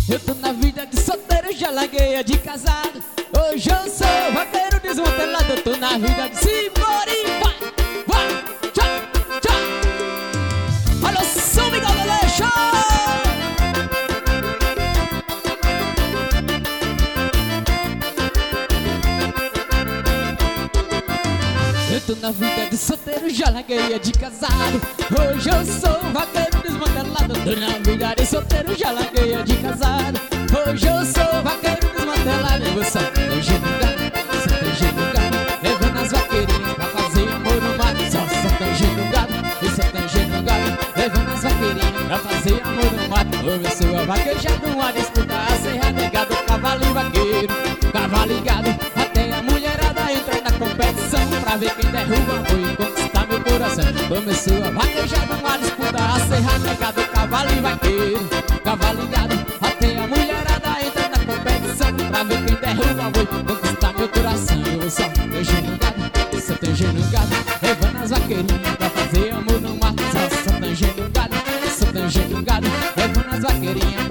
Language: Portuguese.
Eu tô na vida de solteiro, já larguei a de casado. Hoje eu sou vaqueiro desmantelado. Eu tô na vida de simbora e vai, vai, tchau, tchau. Olha o som, Miguel Aleixo. Eu tô na vida de solteiro, já larguei a de casado. Hoje eu sou vaqueiro desmantelado. Tô na vida de solteiro, já larguei a de casado. Hoje eu sou vaqueiro desmantelado. Eu vou sertanejo no gado, sertanejo no gado, levando as vaqueirinhas pra fazer amor no mato. Só sertanejo no gado, e sertanejo no gado, levando as vaqueirinhas pra fazer amor no mato. Eu sou a vaquejada, uma disputa a serra negado, cavalo e vaqueiro, cavalo ligado. Até a mulherada entra na competição pra ver quem derruba boi e conquistar meu coração. Começou a vaquejada, uma disputa a serra negado, cavalo e vaqueiro, cavalo ligado. Até a mulherada entra na competição pra ver quem derruba boi e conquistar meu coração. Eu vou sertanejo no gado, sertanejo no gado, levando as vaqueirinhas pra fazer amor no mato. Só sertanejo no gado, sertanejo no gado, levando as vaqueirinhas